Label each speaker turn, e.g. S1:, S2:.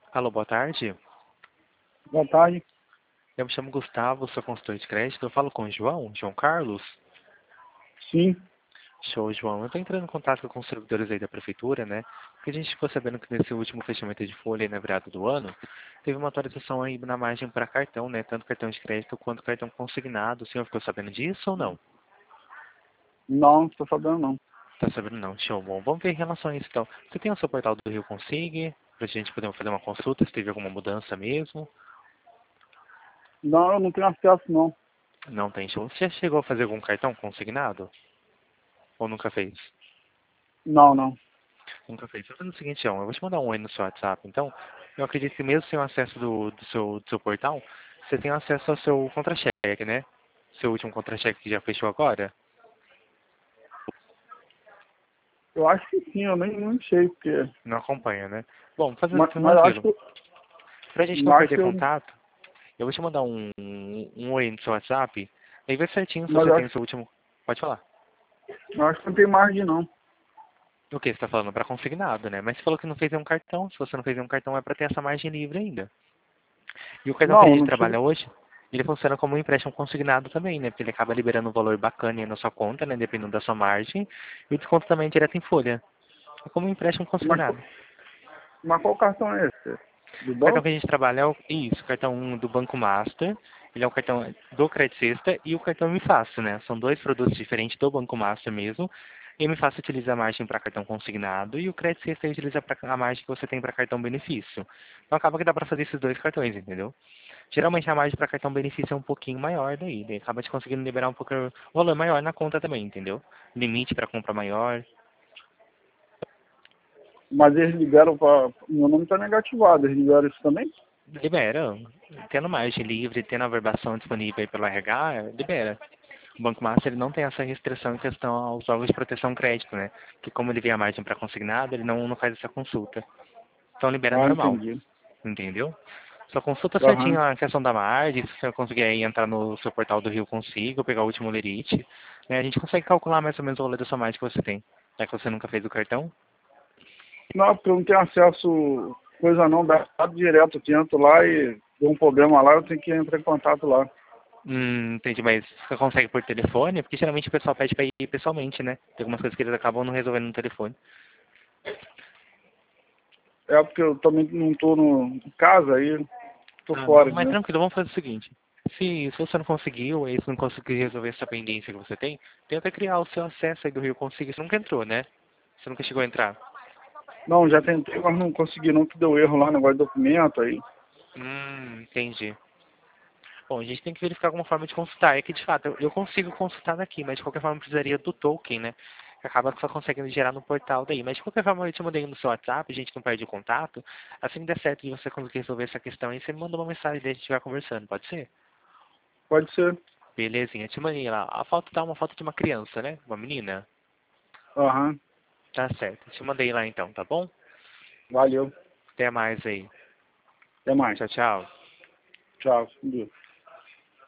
S1: Alô, boa tarde.
S2: Boa tarde.
S1: Eu me chamo Gustavo, sou consultor de crédito. Eu falo com o João Carlos.
S2: Sim.
S1: Show, João. Eu estou entrando em contato com os servidores aí da prefeitura, né? Porque a gente ficou sabendo que nesse último fechamento de folha, aí na virada do ano, teve uma atualização aí na margem para cartão, né? Tanto cartão de crédito quanto cartão consignado. O senhor ficou sabendo disso ou não?
S2: Não, estou sabendo não.
S1: Tá sabendo não, show, bom. Vamos ver em relação a isso então. Você tem o seu portal do Rio Consigue? Pra gente poder fazer uma consulta, se teve alguma mudança mesmo?
S2: Não, eu não tenho acesso não.
S1: Não tem show. Você já chegou a fazer algum cartão consignado? Ou nunca fez?
S2: Não, não.
S1: Nunca fez. Vou fazer o seguinte, João, eu vou te mandar um oi no seu WhatsApp. Então, eu acredito que mesmo sem o acesso do seu portal, você tem acesso ao seu contra-cheque, né? Seu último contra-cheque que já fechou agora?
S2: Eu acho que sim, eu nem sei porque.
S1: Não acompanha, né? Bom, fazer
S2: Mas eu acho
S1: tranquilo.
S2: que
S1: Pra gente não
S2: eu acho
S1: perder
S2: que eu.
S1: contato, eu vou te mandar um oi no seu WhatsApp. Aí vê certinho se
S2: Mas
S1: você
S2: eu
S1: tem o
S2: acho,
S1: seu último. Pode falar.
S2: eu acho que não tem margem não.
S1: O que você está falando? Para consignado, né? Mas você falou que não fez nenhum cartão. Se você não fez nenhum cartão, é para ter essa margem livre ainda. E o cartão que a
S2: Não, eu
S1: gente
S2: não tive.
S1: trabalha hoje, ele funciona como um empréstimo consignado também, né? Porque ele acaba liberando um valor bacana aí na sua conta, né? Dependendo da sua margem. E o desconto também é direto em folha. É como um empréstimo
S2: Mas,
S1: consignado.
S2: mas qual cartão é esse? Do
S1: O cartão que
S2: banco?
S1: a gente trabalha é o cartão 1 do Banco Master. Ele é o cartão do Credit Sexta e o cartão Me Fácil, né? São dois produtos diferentes do Banco Master mesmo. E o Me Fácil utiliza a margem para cartão consignado e o Credit Sexta utiliza a margem que você tem para cartão benefício. Então acaba que dá para fazer esses dois cartões, entendeu? Geralmente a margem para cartão benefício é um pouquinho maior daí acaba te conseguindo liberar um pouco o valor maior na conta também, entendeu? Limite para compra maior.
S2: Mas eles ligaram para. Meu nome está negativado, eles ligaram isso também?
S1: Libera. Tendo margem livre, tendo a verbação disponível aí pelo RH, libera. O Banco Master ele não tem essa restrição em questão aos órgãos de proteção crédito, né? Que como ele vê a margem para consignado, ele não faz essa consulta. Então libera
S2: Ah,
S1: normal,
S2: entendi.
S1: entendeu? Só consulta certinho
S2: Aham.
S1: a questão da margem, se você conseguir aí entrar no seu portal do Rio Consigo, pegar o último lerite, né? A gente consegue calcular mais ou menos o valor da sua margem que você tem. Já que você nunca fez o cartão.
S2: Não, porque eu não tenho acesso coisa não, dá direto, eu tento lá e deu um problema lá, eu tenho que entrar em contato lá.
S1: Entendi, mas você consegue por telefone? Porque geralmente o pessoal pede para ir pessoalmente, né? Tem algumas coisas que eles acabam não resolvendo no telefone.
S2: É porque eu também não estou em casa aí, estou
S1: Ah, não,
S2: fora,
S1: mas
S2: né?
S1: tranquilo, vamos fazer o seguinte. Se você não conseguiu, aí se não conseguir resolver essa pendência que você tem, tenta criar o seu acesso aí do Rio Consigo. Você nunca entrou, né? Você nunca chegou a entrar.
S2: Não, já tentei, mas não consegui não, que deu erro lá no negócio de documento aí.
S1: Entendi. Bom, a gente tem que verificar alguma forma de consultar. É que, de fato, eu consigo consultar daqui, mas de qualquer forma eu precisaria do token, né? Que acaba que só consegue gerar no portal daí. Mas de qualquer forma eu te mandei no seu WhatsApp, a gente não perde o contato. Assim que der certo de você conseguir resolver essa questão aí, você me manda uma mensagem e a gente vai conversando, pode ser?
S2: Pode ser.
S1: Belezinha, te mandei lá. A foto tá uma foto de uma criança, né? Uma menina.
S2: Aham,
S1: Tá certo. Te mandei lá então, tá bom?
S2: valeu.
S1: Até mais aí.
S2: Até mais.
S1: Tchau, tchau.
S2: Tchau. Com Deus.